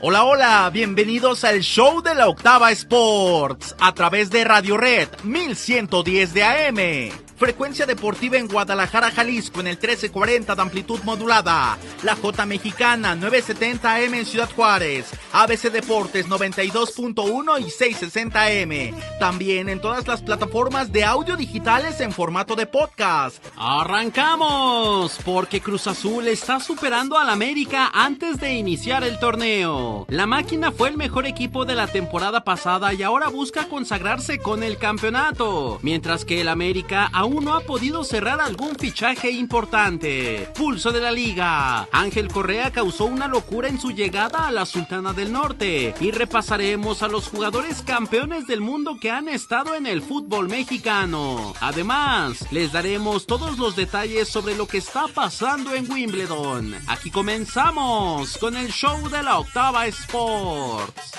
Hola, hola, bienvenidos al show de la Octava Sports, a través de Radio Red 1110 de AM. Frecuencia deportiva en Guadalajara, Jalisco, en el 1340 de amplitud modulada. La J Mexicana, 970 AM en Ciudad Juárez. ABC Deportes, 92.1 y 660 AM. También en todas las plataformas de audio digitales en formato de podcast. ¡Arrancamos! Porque Cruz Azul está superando al América antes de iniciar el torneo. La máquina fue el mejor equipo de la temporada pasada y ahora busca consagrarse con el campeonato. Mientras que el América aún no ha podido cerrar algún fichaje importante. Pulso de la liga. Ángel Correa causó una locura en su llegada a la Sultana del Norte. Y repasaremos a los jugadores campeones del mundo que han estado en el fútbol mexicano. Además, les daremos todos los detalles sobre lo que está pasando en Wimbledon. Aquí comenzamos con el show de la Octava Sports.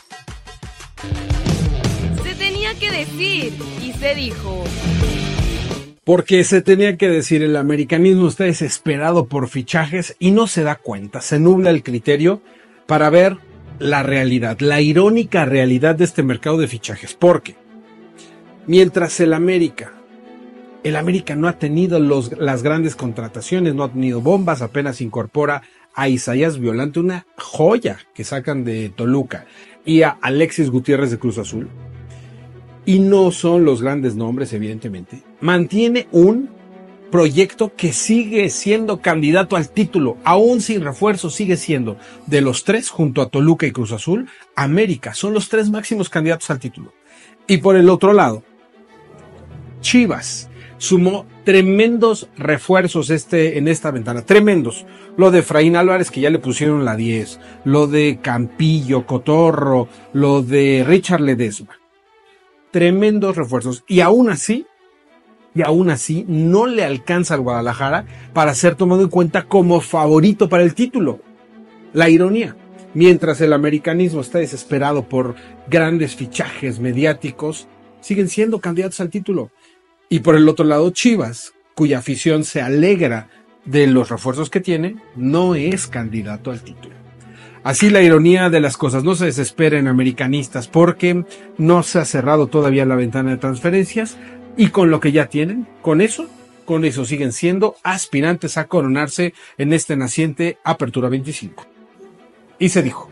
Se tenía que decir y se dijo. Porque se tenía que decir, el americanismo está desesperado por fichajes y no se da cuenta, se nubla el criterio para ver la realidad, la irónica realidad de este mercado de fichajes. Porque mientras el América no ha tenido las grandes contrataciones, no ha tenido bombas, apenas incorpora a Isaías Violante, una joya que sacan de Toluca, y a Alexis Gutiérrez de Cruz Azul, y no son los grandes nombres, evidentemente, mantiene un proyecto que sigue siendo candidato al título, aún sin refuerzo, sigue siendo, de los tres, junto a Toluca y Cruz Azul, América, son los tres máximos candidatos al título. Y por el otro lado, Chivas sumó tremendos refuerzos en esta ventana, tremendos. Lo de Efraín Álvarez, que ya le pusieron la 10, lo de Campillo, Cotorro, lo de Richard Ledesma. Tremendos refuerzos, y aún así no le alcanza al Guadalajara para ser tomado en cuenta como favorito para el título. La ironía, mientras el americanismo está desesperado por grandes fichajes mediáticos, siguen siendo candidatos al título. Y por el otro lado, Chivas, cuya afición se alegra de los refuerzos que tiene, no es candidato al título. Así la ironía de las cosas. No se desesperen, americanistas, porque no se ha cerrado todavía la ventana de transferencias, y con lo que ya tienen, con eso siguen siendo aspirantes a coronarse en este naciente Apertura 25. Y se dijo.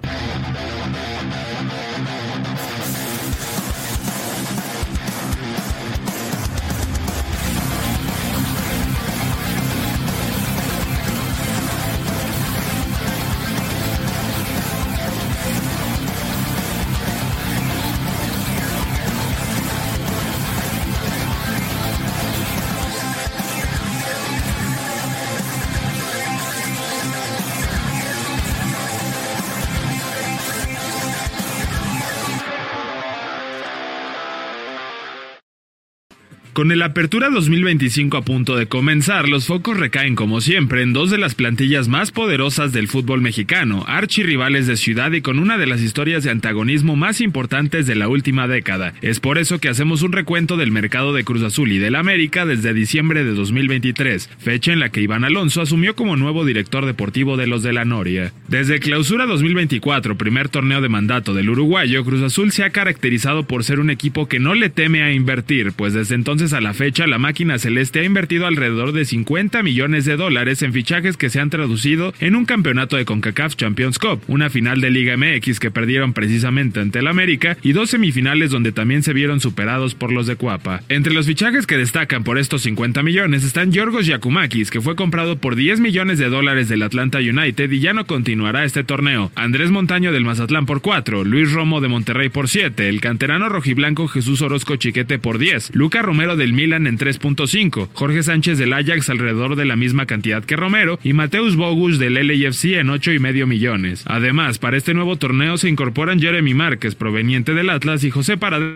Con el Apertura 2025 a punto de comenzar, los focos recaen como siempre en dos de las plantillas más poderosas del fútbol mexicano, archirrivales de ciudad y con una de las historias de antagonismo más importantes de la última década. Es por eso que hacemos un recuento del mercado de Cruz Azul y del América desde diciembre de 2023, fecha en la que Iván Alonso asumió como nuevo director deportivo de los de la Noria. Desde Clausura 2024, primer torneo de mandato del uruguayo, Cruz Azul se ha caracterizado por ser un equipo que no le teme a invertir, pues desde entonces a la fecha la máquina celeste ha invertido alrededor de $50 millones en fichajes que se han traducido en un campeonato de CONCACAF Champions Cup, una final de Liga MX que perdieron precisamente ante el América y dos semifinales donde también se vieron superados por los de Cuapa. Entre los fichajes que destacan por estos 50 millones están Giorgos Giakoumakis, que fue comprado por $10 millones del Atlanta United y ya no continuará este torneo, Andrés Montaño del Mazatlán por 4, Luis Romo de Monterrey por 7, el canterano rojiblanco Jesús Orozco Chiquete por 10, Luca Romero del Milan en 3.5, Jorge Sánchez del Ajax alrededor de la misma cantidad que Romero y Mateusz Bogusz del LAFC en 8,5 millones. Además, para este nuevo torneo se incorporan Jeremy Márquez proveniente del Atlas y José Paredes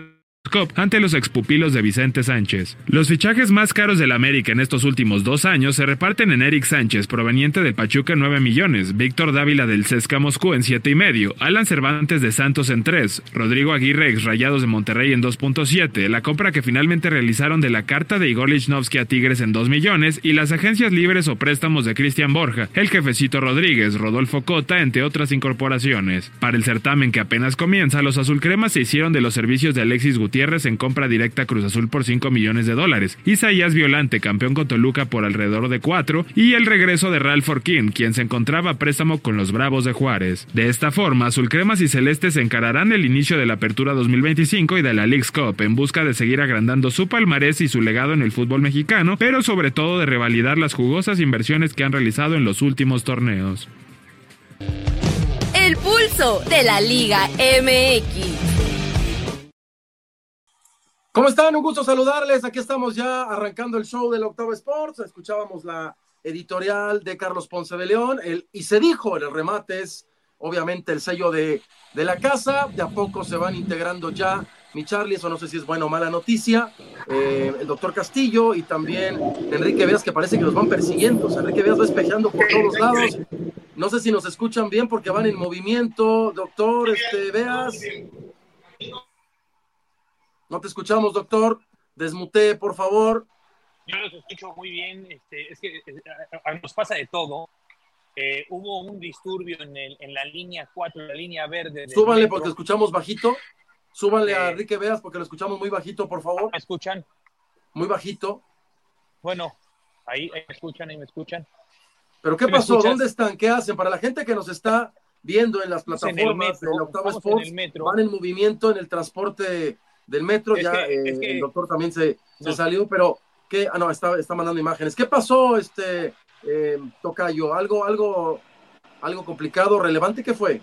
Cup ante los expupilos de Vicente Sánchez. Los fichajes más caros del América en estos últimos 2 años se reparten en Eric Sánchez, proveniente del Pachuca, en 9 millones, Víctor Dávila del CSKA Moscú en 7,5, Alan Cervantes de Santos en 3, Rodrigo Aguirre ex Rayados de Monterrey en 2,7, la compra que finalmente realizaron de la carta de Igor Lichnowsky a Tigres en 2 millones y las agencias libres o préstamos de Cristian Borja, el Jefecito Rodríguez, Rodolfo Cota, entre otras incorporaciones. Para el certamen que apenas comienza, los azulcremas se hicieron de los servicios de Alexis Gutiérrez en compra directa a Cruz Azul por $5 millones, Isaías Violante, campeón con Toluca, por alrededor de 4, y el regreso de Ralph Orquín, quien se encontraba a préstamo con los Bravos de Juárez. De esta forma, azulcremas y celestes encararán el inicio de la Apertura 2025 y de la Leagues Cup en busca de seguir agrandando su palmarés y su legado en el fútbol mexicano, pero sobre todo de revalidar las jugosas inversiones que han realizado en los últimos torneos. El pulso de la Liga MX. ¿Cómo están? Un gusto saludarles. Aquí estamos ya arrancando el show de la Octava Sports. Escuchábamos la editorial de Carlos Ponce de León. Y se dijo, el remate es obviamente el sello de la casa. De a poco se van integrando ya, mi Charlie, eso no sé si es buena o mala noticia. El doctor Castillo y también Enrique Veas, que parece que los van persiguiendo. O sea, Enrique Veas va espejando por todos lados. No sé si nos escuchan bien porque van en movimiento. Doctor, Veas. No te escuchamos, doctor. Desmutee, por favor. Yo los escucho muy bien. Es que nos pasa de todo. Hubo un disturbio en la línea 4, la línea verde. Súbanle porque escuchamos bajito. Súbanle a Enrique Veas porque lo escuchamos muy bajito, por favor. ¿Me escuchan? Muy bajito. Bueno, ahí me escuchan. ¿Pero qué pasó? ¿Dónde están? ¿Qué hacen? Para la gente que nos está viendo en las plataformas de la Octava Sports, van en movimiento en el transporte del metro, el doctor también se salió, pero ¿qué? No, está mandando imágenes. ¿Qué pasó, tocayo? ¿Algo complicado, relevante? ¿Qué fue?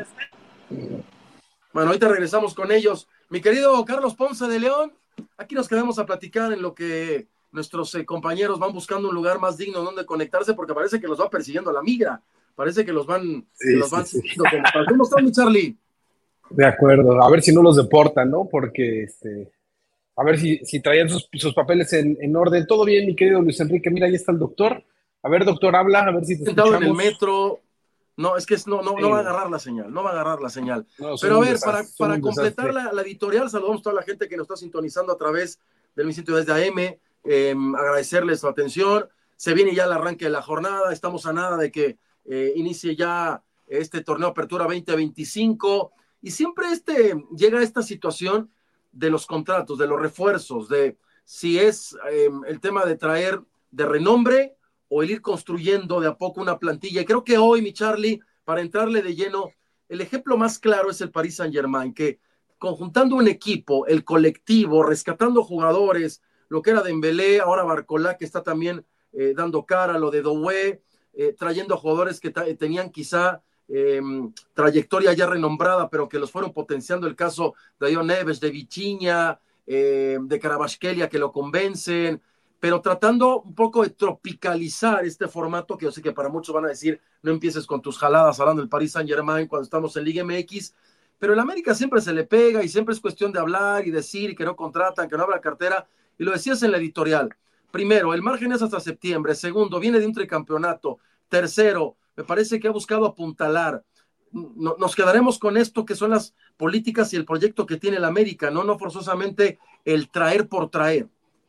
Bueno, ahorita regresamos con ellos. Mi querido Carlos Ponce de León, aquí nos quedamos a platicar en lo que nuestros compañeros van buscando un lugar más digno donde conectarse, porque parece que los va persiguiendo la migra. Parece que los van siguiendo. ¿Cómo estás, mi Charlie? De acuerdo, a ver si no los deportan, ¿no? Porque, a ver si traían sus papeles en orden. Todo bien, mi querido Luis Enrique, mira, ahí está el doctor. A ver, doctor, habla, a ver si te escuchamos. En el metro, no, es que no va a agarrar la señal, no va a agarrar la señal. No, pero a ver, para completar la editorial, saludamos a toda la gente que nos está sintonizando a través del 110 de AM, agradecerles su atención. Se viene ya el arranque de la jornada, estamos a nada de que inicie ya este torneo Apertura 2025. Y siempre llega esta situación de los contratos, de los refuerzos, de si es el tema de traer de renombre o el ir construyendo de a poco una plantilla. Y creo que hoy, mi Charlie, para entrarle de lleno, el ejemplo más claro es el Paris Saint-Germain, que conjuntando un equipo, el colectivo, rescatando jugadores, lo que era Dembélé, ahora Barcola, que está también dando cara, lo de Doué, trayendo a jugadores que tenían quizá trayectoria ya renombrada, pero que los fueron potenciando, el caso de Ion Neves, de Vichiña, de Kvaratskhelia, que lo convencen, pero tratando un poco de tropicalizar este formato, que yo sé que para muchos van a decir, no empieces con tus jaladas hablando del Paris Saint-Germain cuando estamos en Liga MX, pero el América siempre se le pega y siempre es cuestión de hablar y decir y que no contratan, que no abra cartera, y lo decías en la editorial. Primero, el margen es hasta septiembre. Segundo, viene de un tricampeonato. Tercero, me parece que ha buscado apuntalar. Nos quedaremos con esto que son las políticas y el proyecto que tiene el América, no forzosamente el traer por traer.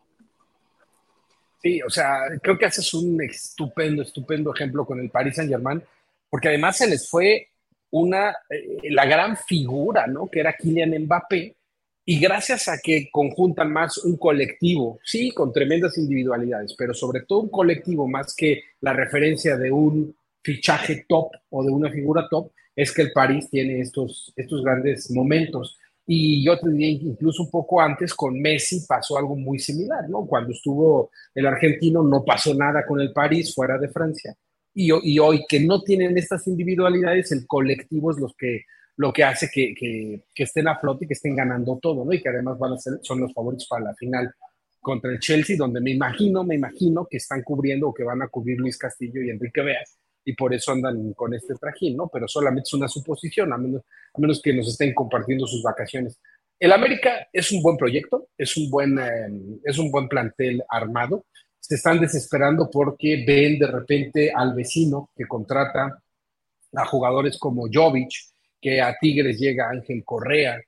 Sí, o sea, creo que haces un estupendo ejemplo con el Paris Saint-Germain, porque además se les fue la gran figura, ¿no? Que era Kylian Mbappé, y gracias a que conjuntan más un colectivo, sí, con tremendas individualidades, pero sobre todo un colectivo más que la referencia de un fichaje top o de una figura top, es que el París tiene estos grandes momentos. Y yo te diría, incluso un poco antes, con Messi pasó algo muy similar, ¿no? Cuando estuvo el argentino no pasó nada con el París fuera de Francia. Y hoy que no tienen estas individualidades, el colectivo es lo que hace que estén a flote y que estén ganando todo, ¿no? Y que además son los favoritos para la final contra el Chelsea, donde me imagino que están cubriendo o que van a cubrir Luis Castillo y Enrique Veas, y por eso andan con este trajín, ¿no? Pero solamente es una suposición, a menos que nos estén compartiendo sus vacaciones. El América es un buen proyecto, es un buen plantel armado. Se están desesperando porque ven de repente al vecino que contrata a jugadores como Jovic, que a Tigres llega Ángel Correa,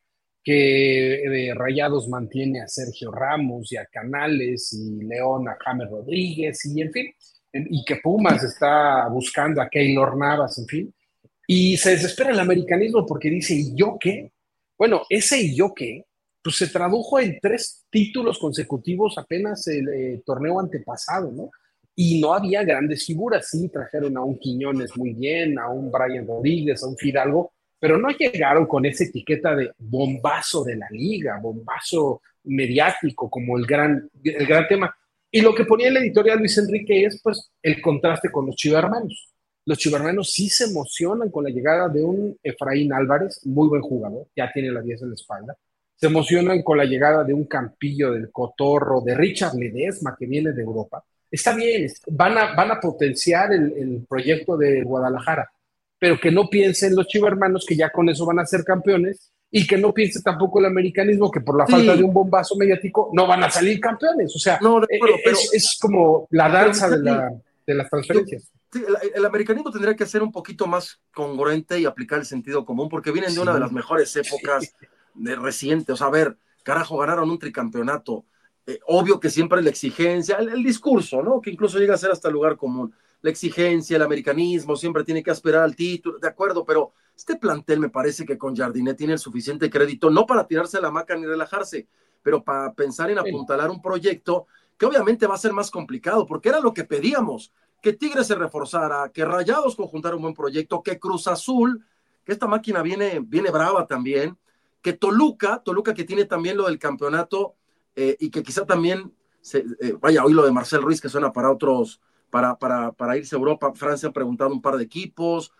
que de Rayados mantiene a Sergio Ramos y a Canales y León a James Rodríguez y en fin, y que Pumas está buscando a Keylor Navas, en fin, y se desespera el americanismo porque dice, ¿y yo qué? Bueno, ese ¿y yo qué? Pues se tradujo en 3 títulos consecutivos apenas el torneo antepasado, ¿no? Y no había grandes figuras, sí, trajeron a un Quiñones muy bien, a un Brian Rodríguez, a un Fidalgo, pero no llegaron con esa etiqueta de bombazo de la liga, bombazo mediático, como el gran tema. Y lo que ponía en la editorial Luis Enrique es, pues, el contraste con los chivermanos. Los chivermanos sí se emocionan con la llegada de un Efraín Álvarez, muy buen jugador, ya tiene la 10 en la espalda. Se emocionan con la llegada de un Campillo, del Cotorro, de Richard Ledesma, que viene de Europa. Está bien, van a potenciar el proyecto de Guadalajara, pero que no piensen los chivermanos que ya con eso van a ser campeones y que no piense tampoco el americanismo que por la falta de un bombazo mediático no van a salir campeones. O sea, no, de acuerdo, es como la danza de las transferencias. Sí, el americanismo tendría que ser un poquito más congruente y aplicar el sentido común, porque vienen de una de las mejores épocas de reciente. O sea, a ver, carajo, ganaron un tricampeonato. Obvio que siempre la exigencia, el discurso, ¿no? Que incluso llega a ser hasta lugar común. La exigencia, el americanismo, siempre tiene que aspirar al título, de acuerdo, pero este plantel me parece que con Jardiné tiene el suficiente crédito, no para tirarse a la hamaca ni relajarse, pero para pensar en apuntalar un proyecto que obviamente va a ser más complicado, porque era lo que pedíamos, que Tigres se reforzara, que Rayados conjuntara un buen proyecto, que Cruz Azul, que esta máquina viene brava también, que Toluca que tiene también lo del campeonato, y que quizá también, vaya, hoy lo de Marcel Ruiz que suena para otros, para irse a Europa. Francia han preguntado un par de equipos,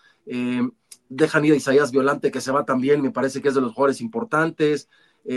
dejan ir a Isaías Violante que se va también, me parece que es de los jugadores importantes.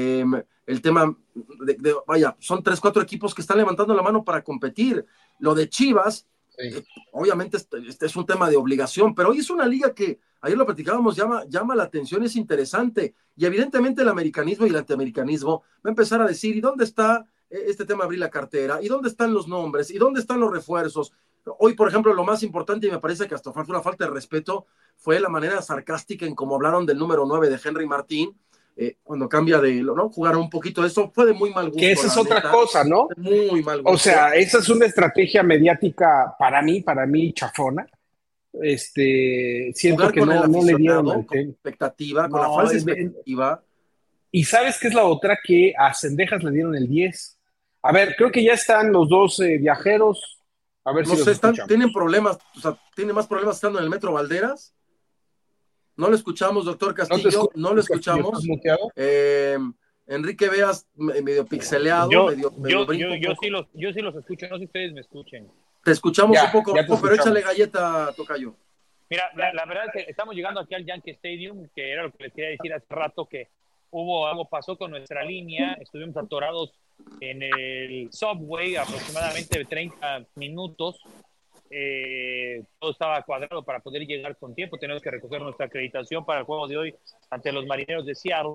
El tema vaya, son 3-4 equipos que están levantando la mano para competir. Lo de Chivas, obviamente este es un tema de obligación, pero hoy es una liga que, ayer lo platicábamos, llama la atención, es interesante, y evidentemente el americanismo y el antiamericanismo va a empezar a decir, ¿y dónde está este tema de abrir la cartera? ¿Y dónde están los nombres? ¿Y dónde están los refuerzos? Hoy, por ejemplo, lo más importante, y me parece que hasta fue una falta de respeto, fue la manera sarcástica en cómo hablaron del número 9 de Henry Martín, cuando cambia ¿no? Jugaron un poquito de eso, fue de muy mal gusto. Que esa es otra cosa, ¿no? Muy mal gusto. O sea, esa es una estrategia mediática para mí chafona. Siento jugar que con no le dieron con expectativa, con la falsa expectativa. Y ¿sabes qué es la otra? Que a Cendejas le dieron el 10. A ver, creo que ya están los dos viajeros. A ver no si sé, tienen problemas, o sea, tienen más problemas estando en el Metro Valderas. No lo escuchamos, doctor Castillo, no lo escuchamos. Enrique Veas medio pixeleado. Yo sí los escucho, no sé si ustedes me escuchen. Te escuchamos un poco, pero échale galleta, tocayo. Mira, la verdad es que estamos llegando aquí al Yankee Stadium, que era lo que les quería decir hace rato, que algo pasó con nuestra línea, estuvimos atorados en el subway aproximadamente 30 minutos. Todo estaba cuadrado para poder llegar con tiempo. Tenemos que recoger nuestra acreditación para el juego de hoy ante los Marineros de Seattle.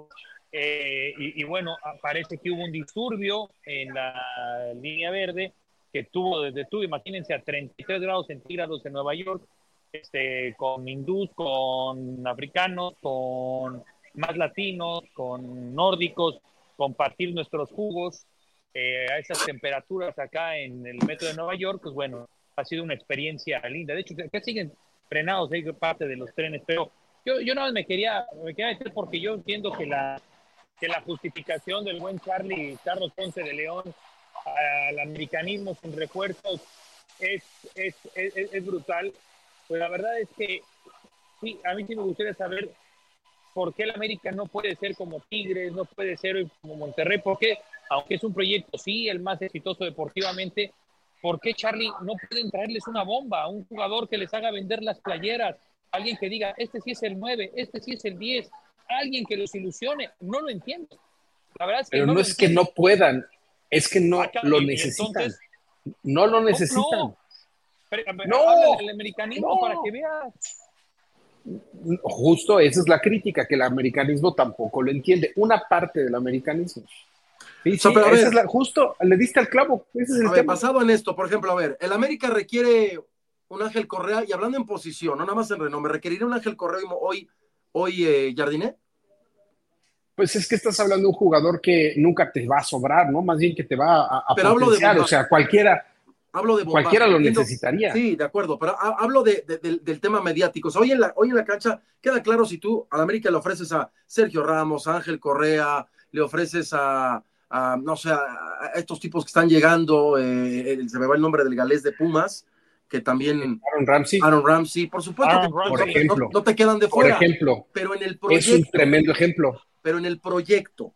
Y bueno, parece que hubo un disturbio en la línea verde que detuvo, imagínense, a 33 grados centígrados en Nueva York, con hindús, con africanos, con más latinos, con nórdicos, compartir nuestros jugos a esas temperaturas acá en el metro de Nueva York. Pues bueno, ha sido una experiencia linda. De hecho, acá siguen frenados parte de los trenes, pero yo nada más me quería meter porque yo entiendo que la justificación del buen Carlos Ponce de León al americanismo sin refuerzos es brutal. Pues la verdad es que sí, a mí sí me gustaría saber por qué el América no puede ser como Tigres, no puede ser como Monterrey, porque aunque es un proyecto, sí, el más exitoso deportivamente, ¿por qué, Charlie, no pueden traerles una bomba, un jugador que les haga vender las playeras, alguien que diga, este sí es el 9, este sí es el 10, alguien que los ilusione? No lo entiendo. La verdad es que pero no es que no puedan, es que no lo necesitan. Entonces, no lo necesitan. No. El americanismo para que veas. Justo esa es la crítica, que el americanismo tampoco lo entiende, una parte del americanismo. Sí, sí, pero esa es justo, le diste al clavo, ese es el tema. Basado en esto, por ejemplo, el América requiere un Ángel Correa, y hablando en posición, no nada más en renombre, ¿requeriría un Ángel Correa hoy Jardiné? Pues es que estás hablando de un jugador que nunca te va a sobrar, ¿no? Más bien que te va a potenciar, o sea, cualquiera lo necesitaría. Sí, de acuerdo, pero hablo del tema mediático. O sea, hoy en la cancha queda claro si tú a la América le ofreces a Sergio Ramos, a Ángel Correa, le ofreces no sé, a estos tipos que están llegando, se me va el nombre del galés de Pumas, que también... Aaron Ramsey, por supuesto, por ejemplo, no te quedan de fuera. Por ejemplo, pero en el proyecto, es un tremendo ejemplo. Pero en el proyecto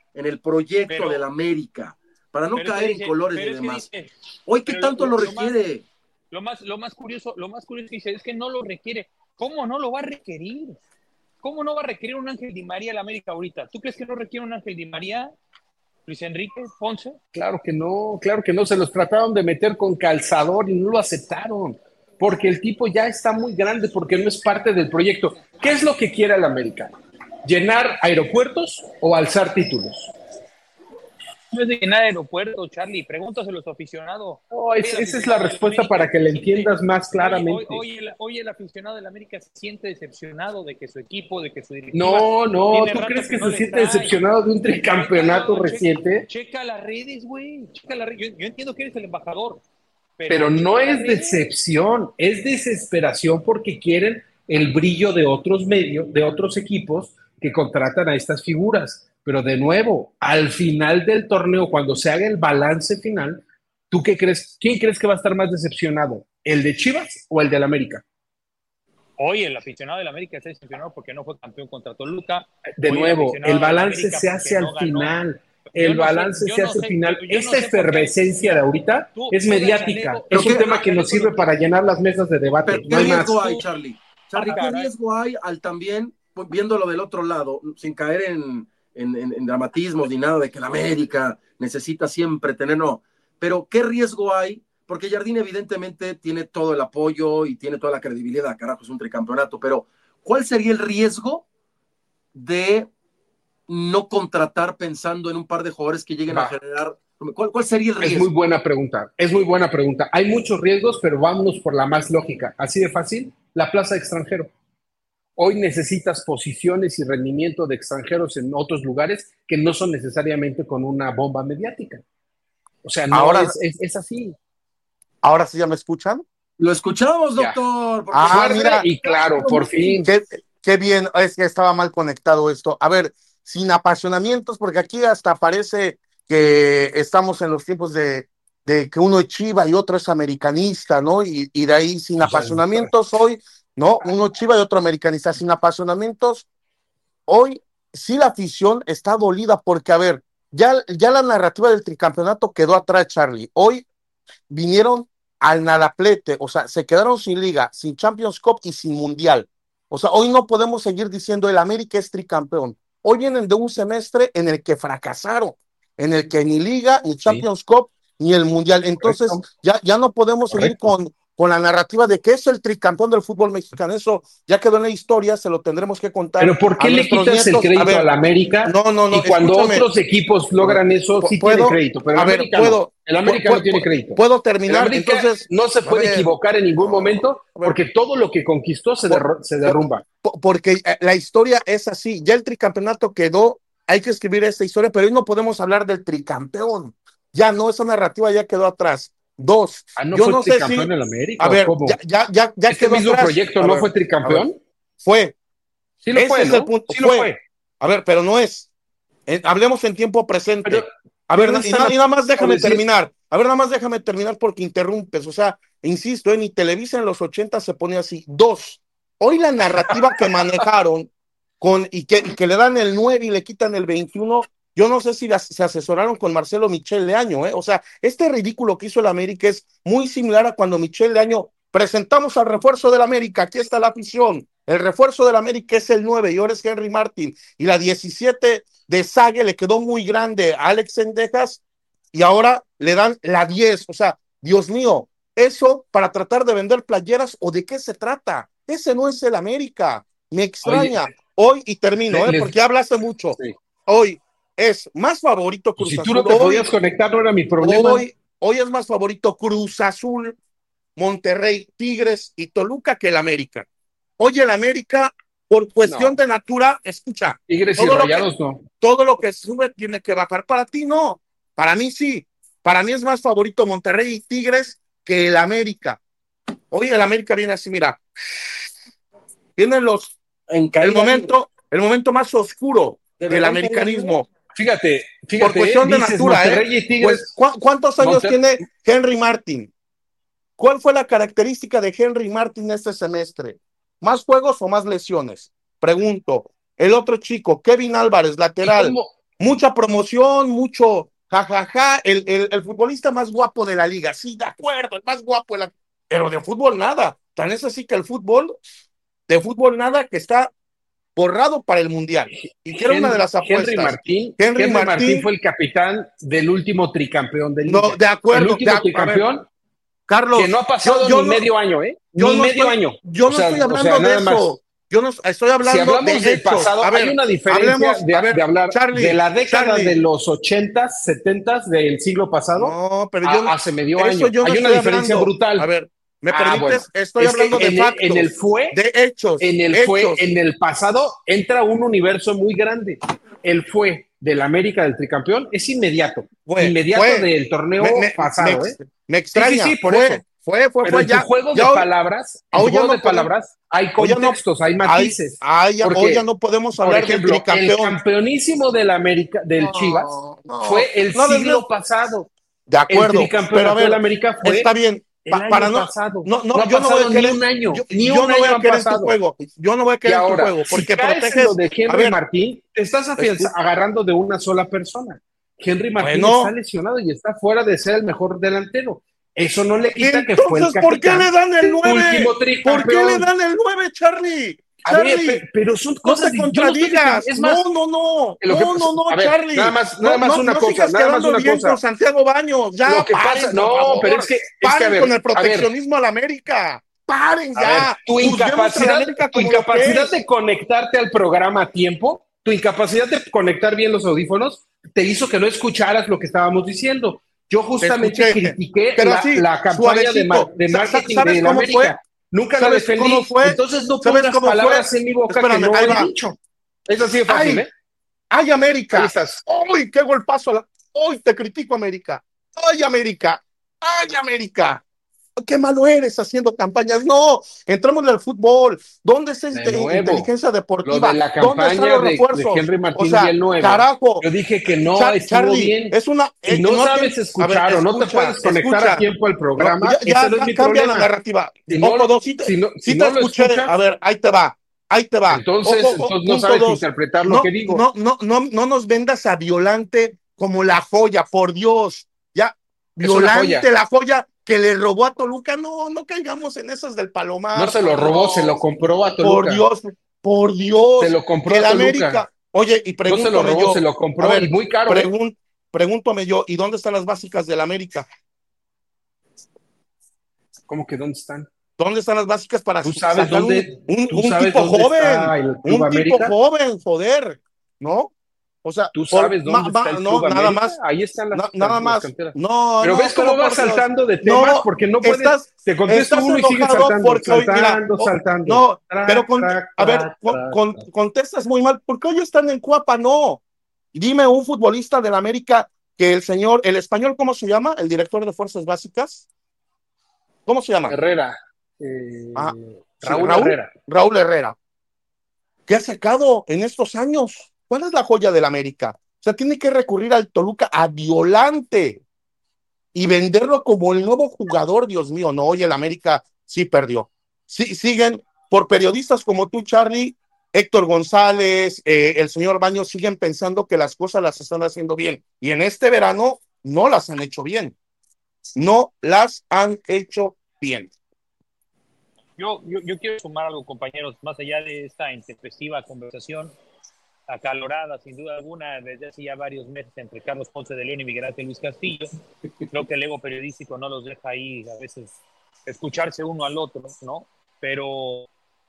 del América, para no caer en colores y demás. Hoy, ¿qué tanto lo requiere? Lo más curioso que dice es que no lo requiere. ¿Cómo no lo va a requerir? ¿Cómo no va a requerir un Ángel Di María la América ahorita? ¿Tú crees que no requiere un Ángel Di María, Luis Enrique, Ponce? Claro que no, se los trataron de meter con calzador y no lo aceptaron, porque el tipo ya está muy grande, porque no es parte del proyecto. ¿Qué es lo que quiere el América? ¿Llenar aeropuertos o alzar títulos? No es de llenar aeropuertos, Charlie. Pregúntaselo a los aficionados. No, esa es la respuesta para que le entiendas más claramente. Hoy el aficionado del América se siente decepcionado de que su equipo, de que su directiva... No, ¿tú crees que se siente decepcionado de un tricampeonato reciente? Checa las redes, güey. Yo entiendo que eres el embajador. Pero no es decepción, es desesperación porque quieren el brillo de otros medios, de otros equipos que contratan a estas figuras. Pero de nuevo, al final del torneo, cuando se haga el balance final, ¿tú qué crees? ¿Quién crees que va a estar más decepcionado? ¿El de Chivas o el del América? Hoy el aficionado del América está decepcionado porque no fue campeón contra Toluca. De nuevo, el balance se hace al final. El balance se hace al final. Esta efervescencia de ahorita es mediática. Es un tema que nos sirve para llenar las mesas de debate. ¿Qué riesgo hay, Charlie? ¿Qué riesgo hay al también, viéndolo del otro lado, sin caer en dramatismos ni nada de que la América necesita siempre tener, no, pero qué riesgo hay? Porque Jardín evidentemente tiene todo el apoyo y tiene toda la credibilidad, carajo, es un tricampeonato, pero ¿cuál sería el riesgo de no contratar pensando en un par de jugadores que lleguen a generar? ¿Cuál sería el riesgo? Es muy buena pregunta. Hay muchos riesgos, pero vámonos por la más lógica. Así de fácil, la plaza de extranjero. Hoy necesitas posiciones y rendimiento de extranjeros en otros lugares que no son necesariamente con una bomba mediática. O sea, no ahora, es así. ¿Ahora sí ya me escuchan? Lo escuchamos, doctor. Mira, y claro, por fin. Qué bien, es que estaba mal conectado esto. A ver, sin apasionamientos, porque aquí hasta parece que estamos en los tiempos de que uno es chiva y otro es americanista, ¿no? Y de ahí sin apasionamientos hoy... ¿no? Uno chiva y otro americanista sin apasionamientos. Hoy sí la afición está dolida porque, a ver, ya la narrativa del tricampeonato quedó atrás, Charlie. Hoy vinieron al nadaplete, o sea, se quedaron sin liga, sin Champions Cup y sin Mundial. O sea, hoy no podemos seguir diciendo el América es tricampeón. Hoy vienen de un semestre en el que fracasaron, en el que ni liga, ni Champions Cup, ni el Mundial. Entonces, ya no podemos seguir con la narrativa de que es el tricampeón del fútbol mexicano. Eso ya quedó en la historia, se lo tendremos que contar. Pero ¿por qué le quitas nietos el crédito a la América? No, y cuando otros equipos logran eso, sí tiene crédito. Pero el América no tiene crédito. ¿Puedo terminar? Entonces, no se puede equivocar en ningún momento, porque todo lo que conquistó se derrumba. Porque la historia es así. Ya el tricampeonato quedó, hay que escribir esta historia, pero hoy no podemos hablar del tricampeón. Ya no, esa narrativa ya quedó atrás. Dos, ¿no yo no sé si en el América? A ver, ya ¿este mismo atrás? Proyecto no fue tricampeón? Fue. Sí lo fue, ¿no? Es el punto. Sí lo fue. A ver, pero no es. Hablemos en tiempo presente. Pero, a ver, nada más déjame terminar. A ver, nada más déjame terminar porque interrumpes. O sea, insisto, ni Televisa en los 80 se pone así. Dos, hoy la narrativa que manejaron y que le dan el 9 y le quitan el 21... Yo no sé si se asesoraron con Marcelo Michel Leaño, O sea, este ridículo que hizo el América es muy similar a cuando Michel Leaño presentamos al refuerzo del América, aquí está la afición, el refuerzo del América es el 9 y ahora es Henry Martin, y la 17 de Sague le quedó muy grande a Alex Sendejas, y ahora le dan la 10, o sea, Dios mío, eso para tratar de vender playeras, ¿o de qué se trata? Ese no es el América. Me extraña. Hoy, y termino, porque hablaste mucho. Sí. Hoy es más favorito Cruz Azul. Si tú no te podías conectar, no era mi problema. Hoy es más favorito Cruz Azul, Monterrey, Tigres y Toluca que el América. Hoy el América, por cuestión de natura, escucha. Tigres y Rayados no. Todo lo que sube tiene que bajar. Para ti no. Para mí sí. Para mí es más favorito Monterrey y Tigres que el América. Hoy el América viene así, mira. Vienen el momento más oscuro del americanismo. Fíjate, por cuestión de natura, Monterrey y Tigres, pues, ¿cuántos años tiene Henry Martin? ¿Cuál fue la característica de Henry Martin este semestre? ¿Más juegos o más lesiones? Pregunto. El otro chico, Kevin Álvarez, lateral. Mucha promoción, mucho jajaja. El futbolista más guapo de la liga. Sí, de acuerdo, el más guapo pero de fútbol nada. Tan es así que de fútbol nada, que está borrado para el Mundial. Y que era una de las apuestas. Henry Martín fue el capitán del último tricampeón del liga. No, de acuerdo. El último tricampeón, Carlos, que no ha pasado ni medio año, ¿eh? Ni medio año. Yo no estoy hablando de eso. Yo no estoy hablando si hablamos del pasado, hay una diferencia de hablar de la década de los 80s, 70s del siglo pasado hace medio año. Hay una diferencia brutal. A ver, ¿me permites? Bueno, estoy hablando de factos. De hechos. En el pasado entra un universo muy grande. El fue del América del tricampeón es inmediato. Inmediato del torneo pasado. Me extraña. Sí, por eso. Fue en tu juego de palabras, hay contextos, hay matices. Hoy ya no podemos hablar por ejemplo, del tricampeón. El campeonísimo del América, del Chivas, fue el siglo pasado. De acuerdo. El tricampeonato del América fue está bien. Para no pasado. No, yo no voy a querer ni un año. Yo no voy a querer tu juego. Yo no voy a querer tu juego. Porque si proteges lo de Henry Martín, te estás agarrando de una sola persona. Henry Martín está lesionado y está fuera de ser el mejor delantero. Eso no le quita que fue el capitán. ¿Por qué le dan el 9? ¿Por qué le dan el 9, Charlie? Pero son cosas no te contradigas. Es más, no, Charlie. Nada más una cosa. Con Santiago Baños. Ya, lo que pasa, pero es que paren con el proteccionismo a la América. Paren ya. Tu incapacidad de conectarte al programa a tiempo, tu incapacidad de conectar bien los audífonos, te hizo que no escucharas lo que estábamos diciendo. Yo justamente critiqué la campaña de marketing de la América. Nunca la defendí. Entonces no pongas palabras en mi boca que no he dicho. Es así de fácil, ¿eh? ¡Ay, América! Ahí estás. ¡Uy, qué golpazo! ¡Uy, te critico, América! ¡Ay, América! ¡Ay, América! ¡Qué malo eres haciendo campañas! ¡No! Entrémosle al fútbol. ¿Dónde está inteligencia deportiva? Lo de la campaña de Henry Martín y el 9. Carajo. Yo dije que no estuvo bien. Es una, si no sabes escuchar o no te puedes conectar a tiempo al programa, ya no es mi problema. La narrativa. Si no te escuché, a ver, ahí te va. Entonces no sabes interpretar lo que digo. No nos vendas a Violante como la joya, por Dios. Ya, Violante, la joya que le robó a Toluca. No caigamos en esas del Palomar. No se lo robó, se lo compró a Toluca. Por Dios. Se lo compró a Toluca. América. Oye, y pregúntame no se lo robó, se lo compró, ver, y muy caro. Pregúntame yo, ¿y dónde están las básicas del América? ¿Cómo que dónde están? ¿Dónde están las básicas para ¿Tú sabes dónde, un tipo joven? Un tipo joven, joder, ¿no? O sea, tú sabes dónde está el Club nada América? Más. Ahí están las nada más. Canteras. No, pero ves cómo vas saltando de temas porque no puedes. Te contesto uno y sigues saltando. No, pero contestas muy mal. ¿Por qué hoy están en Cuapa? No. Dime un futbolista del América que el español, ¿cómo se llama? El director de Fuerzas Básicas. ¿Cómo se llama? Herrera. Raúl Herrera. ¿Qué ha sacado en estos años? ¿Cuál es la joya del América? O sea, tiene que recurrir al Toluca a Violante y venderlo como el nuevo jugador. Dios mío, no, oye, el América sí perdió. Sí, siguen, por periodistas como tú, Charlie, Héctor González, el señor Baños, siguen pensando que las cosas las están haciendo bien. Y en este verano no las han hecho bien. No las han hecho bien. Yo quiero sumar algo, compañeros, más allá de esta intempestiva conversación acalorada, sin duda alguna, desde hace ya varios meses entre Carlos Ponce de León y Miguel Ángel Luis Castillo. Creo que el ego periodístico no los deja ahí a veces escucharse uno al otro, ¿no? Pero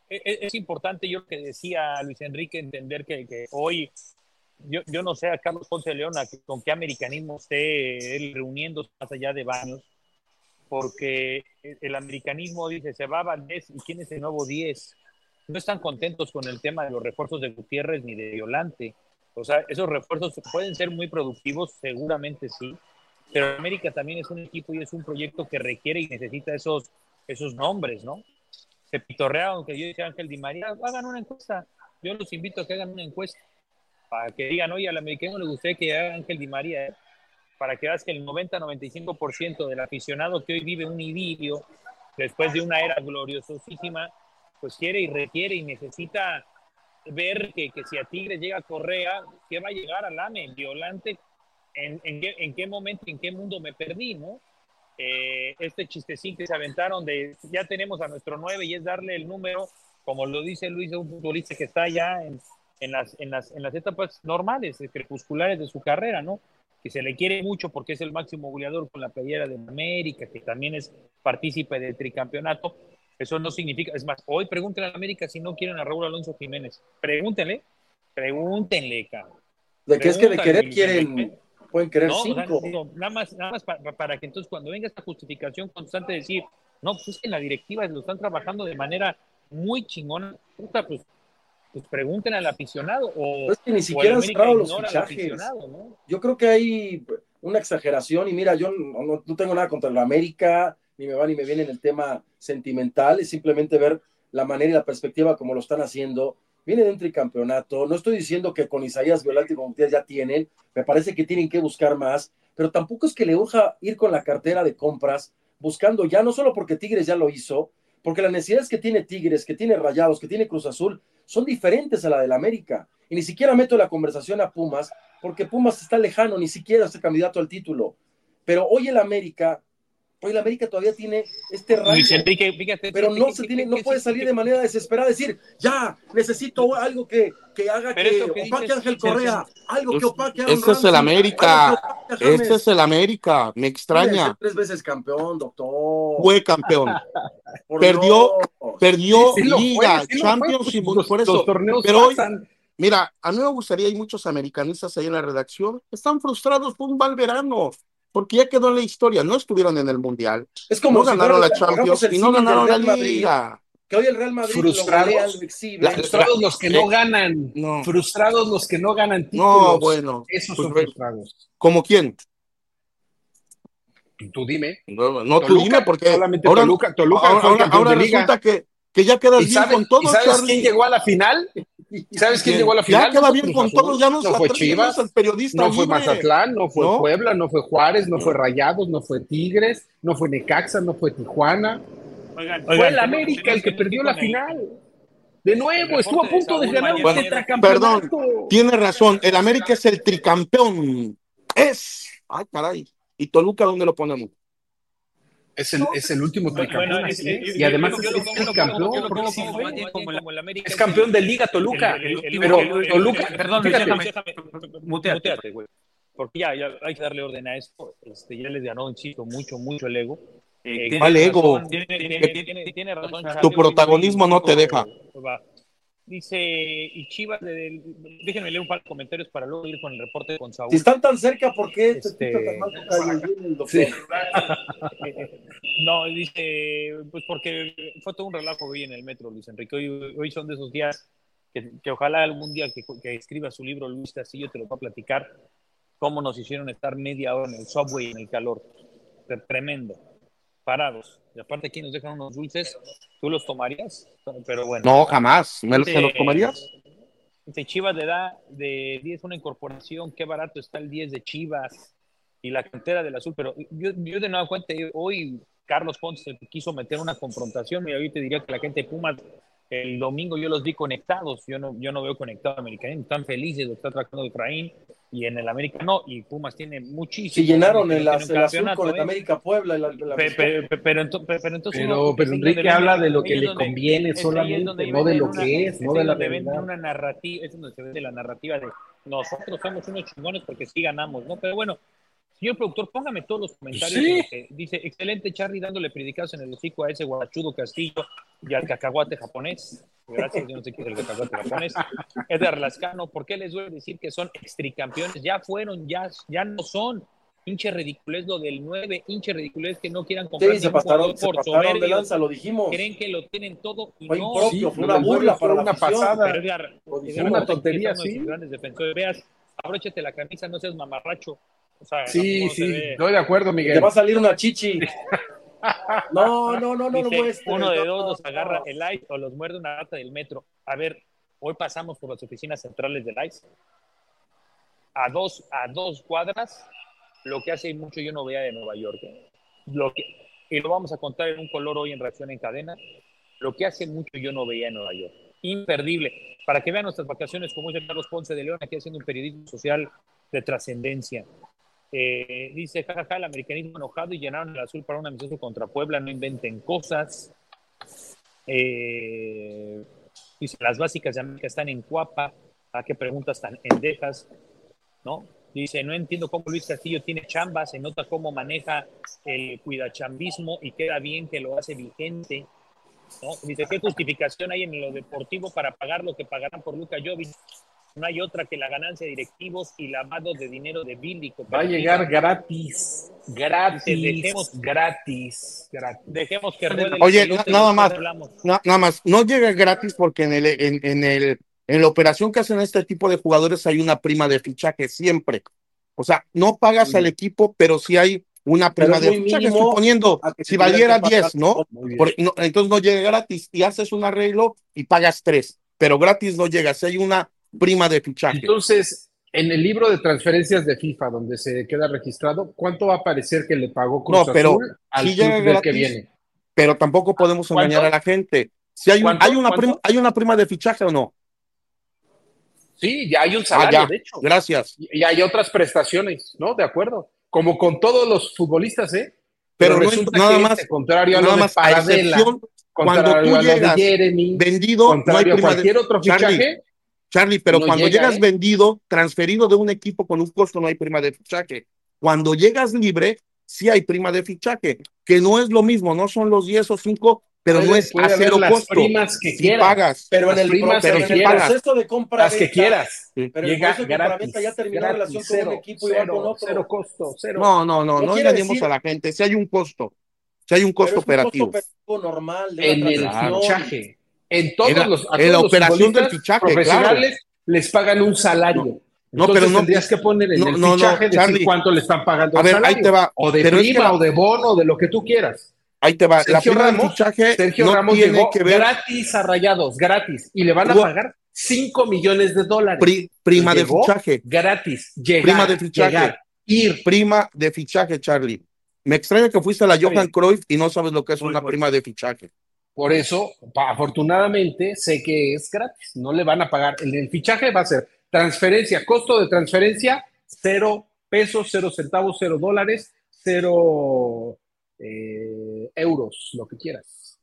es importante, yo que decía Luis Enrique, entender que hoy, yo no sé a Carlos Ponce de León con qué americanismo esté él reuniéndose más allá de Baños, porque el americanismo dice, se va Valdés, ¿y quién es el nuevo 10? No están contentos con el tema de los refuerzos de Gutiérrez ni de Violante. O sea, esos refuerzos pueden ser muy productivos, seguramente sí, pero América también es un equipo y es un proyecto que requiere y necesita esos nombres, ¿no? Se pitorrea, aunque yo decía Ángel Di María, hagan una encuesta. Yo los invito a que hagan una encuesta para que digan, oye, al americano le gustaría que haga Ángel Di María, para que veas que el 90-95% del aficionado que hoy vive un idilio después de una era gloriosísima, pues quiere y requiere y necesita ver que si a Tigres llega Correa, ¿qué va a llegar al AME? Violante, ¿en qué momento, en qué mundo me perdí, no? Este chistecín que se aventaron de ya tenemos a nuestro 9 y es darle el número, como lo dice Luis, de un futbolista que está ya en las etapas normales, crepusculares de su carrera, ¿no? Que se le quiere mucho porque es el máximo goleador con la playera de América, que también es partícipe del tricampeonato. Eso no significa, es más, hoy pregúntenle a América si no quieren a Raúl Alonso Jiménez. Pregúntenle, cabrón. ¿De qué es que de querer quieren? Pueden querer no, 5. O sea, no, nada más para que entonces cuando venga esta justificación constante de decir, no, pues es que en la directiva lo están trabajando de manera muy chingona, pues pregúntenle al aficionado o es que ni siquiera han cerrado los fichajes, ¿no? Yo creo que hay una exageración y mira, yo no tengo nada contra la América, ni me va ni me viene en el tema sentimental, es simplemente ver la manera y la perspectiva como lo están haciendo. Viene de un tricampeonato, no estoy diciendo que con Isaías Violante y con ustedes ya tienen, me parece que tienen que buscar más, pero tampoco es que le urja ir con la cartera de compras, buscando ya, no solo porque Tigres ya lo hizo, porque las necesidades que tiene Tigres, que tiene Rayados, que tiene Cruz Azul, son diferentes a la del América, y ni siquiera meto la conversación a Pumas, porque Pumas está lejano, ni siquiera es candidato al título, pero hoy el América todavía tiene este rango, fíjate, pero no puede salir de manera desesperada, decir, ya, necesito algo que haga que opaque a Ángel Correa, algo que opaque a Aaron Ramsey. Es el América, este es el América, me extraña. 3 veces campeón, doctor. Fue campeón. Perdió Liga, Champions y por eso. Pero hoy, mira, a mí me gustaría, hay muchos americanistas ahí en la redacción, están frustrados por un mal verano. Porque ya quedó en la historia, no estuvieron en el Mundial, es como no ganaron la Champions y no ganaron la Liga. Que hoy el Real Madrid frustrados, lo exhibe. Frustrados los que no ganan, frustrados los que no ganan títulos. No, bueno. Esos son frustrados. ¿Como quién? Tú dime. No, tú dime, porque ahora, ahora resulta que ya quedas bien con todos. ¿Y sabes quién llegó a la final? ¿Sabes quién llegó a la final? Ya queda bien con todos, ya no fue Chivas, el periodista no fue Mazatlán, no fue Puebla, no fue Juárez, no fue Rayados, no fue Tigres, no fue Necaxa, no fue Tijuana. Fue el América el que perdió la final. De nuevo, estuvo a punto de ganar un tetracampeonato. Perdón, tiene razón, el América es el tricampeón. Ay, caray. ¿Y Toluca dónde lo ponemos? Es el último tricampeón. Y además es campeón. Es campeón de Liga Toluca. Pero Toluca. Perdón, déjame. Muteate, güey. Porque ya hay que darle orden a esto. Ya les ganó, insisto, mucho el ego. ¿Cuál ego? Tiene razón. Tu protagonismo no te deja. Dice, y Chivas, déjenme leer un par de comentarios para luego ir con el reporte con Saúl. Si están tan cerca, ¿por qué No, dice, pues porque fue todo un relajo hoy en el metro, Luis Enrique. Hoy son de esos días que ojalá algún día que escriba su libro, Luis Castillo, te lo va a platicar, cómo nos hicieron estar media hora en el subway, en el calor. Tremendo. Parados. Y aparte aquí nos dejan unos dulces. ¿Tú los tomarías? Pero bueno. No, jamás. ¿Se los tomarías? Chivas le da de 10 una incorporación. Qué barato está el 10 de Chivas. Y la cantera del azul. Pero yo de nueva cuenta, hoy Carlos Ponce quiso meter una confrontación. Y hoy te diría que la gente de Pumas, el domingo yo los vi conectados. Yo no veo conectado a Americanismo. Están felices, lo está tratando de Efraín. Y en el América no, y Pumas tiene muchísimo. Si llenaron el azul con el América Puebla. Pero entonces. Pero Enrique habla de lo que le conviene solamente, no de lo que es, no de la realidad. Una narrativa, es donde se ve de la narrativa de nosotros somos unos chingones porque sí ganamos, ¿no? Pero bueno, señor productor, póngame todos los comentarios. Sí. Dice, excelente Charlie dándole predicados en el hocico a ese guarachudo Castillo y al cacahuate japonés. Gracias, yo no sé quién es el de cacahuate japonés. Edgar Lascano, ¿por qué les duele decir que son extricampeones? Ya fueron, ya no son. Hinche ridiculez lo del 9, hinche ridiculez que no quieran comprar. Sí, se pasaron de lanza, lo dijimos. Creen que lo tienen todo y fue no. Impropio, fue una burla para una pasada. Pero Edgar, una tontería, sí. Grandes defensores. Veas, abróchate la camisa, no seas mamarracho. O sea, sí, estoy de acuerdo, Miguel. Te va a salir una chichi. No muestres. Uno de dos los agarra el ICE o los muerde una rata del metro. A ver, hoy pasamos por las oficinas centrales del ICE. A dos cuadras, lo que hace mucho yo no veía de Nueva York. Y lo vamos a contar en un color hoy en Reacción en Cadena. Lo que hace mucho yo no veía en Nueva York. Imperdible. Para que vean nuestras vacaciones, como dice Carlos Ponce de León, aquí haciendo un periodismo social de trascendencia. Dice, jajaja, el americanismo enojado y llenaron el azul para un amistoso contra Puebla, no inventen cosas. Dice, las básicas de América están en Cuapa. ¿A qué preguntas tan endejas? ¿No? Dice, no entiendo cómo Luis Castillo tiene chamba, se nota cómo maneja el cuidachambismo y queda bien que lo hace vigente, ¿no? Dice, ¿qué justificación hay en lo deportivo para pagar lo que pagarán por Luka Jovic? No hay otra que la ganancia de directivos y lavado de dinero de Billy. Va a llegar gratis. Dejemos que ruede. Oye, nada más, no llega gratis porque en la operación que hacen este tipo de jugadores hay una prima de fichaje siempre. O sea, no pagas al equipo, pero sí hay una prima de fichaje, suponiendo si valiera 10, ¿no? Entonces no llega gratis y haces un arreglo y pagas 3, pero gratis no llega, si hay una prima de fichaje. Entonces, en el libro de transferencias de FIFA, donde se queda registrado, ¿cuánto va a aparecer que le pagó Cruz Azul al club del que viene? Pero tampoco podemos engañar a la gente. Si hay una prima de fichaje o no. Sí, ya hay un salario, de hecho. Gracias. Y hay otras prestaciones, ¿no? De acuerdo. Como con todos los futbolistas, ¿eh? Pero resulta nada más, contrario a nada lo más de Paradela, cuando tú llegas Jeremy, vendido, no hay prima cualquier otro fichaje. Charlie, pero cuando llegas vendido, transferido de un equipo con un costo, no hay prima de fichaje. Cuando llegas libre, sí hay prima de fichaje, que no es lo mismo, no son los 10 o 5, pero no es a cero costo. Primas que si pagas, pero en el proceso de compra las que quieras. Pero llega gratis, ya terminó la relación con un equipo y va con otro. Cero costo, cero. No engañemos a la gente, si hay un costo. Si hay un costo operativo. Normal en el fichaje. En todos en la operación del fichaje, profesionales les pagan un salario. Entonces tendrías que poner en el fichaje decir cuánto le están pagando. A ver, ahí te va. O de prima, o de bono, o de lo que tú quieras. Ahí te va. La prima del fichaje Sergio Ramos tiene que ver gratis a Rayados, gratis. Y le van a pagar $5 millones. Prima de fichaje. Gratis. Prima de fichaje. Prima de fichaje, Charlie. Me extraña que fuiste a la Johan Cruyff y no sabes lo que es una prima de fichaje. Por eso, afortunadamente, sé que es gratis. No le van a pagar. El fichaje va a ser transferencia, costo de transferencia, $0, $0, $0, $0 euros, lo que quieras.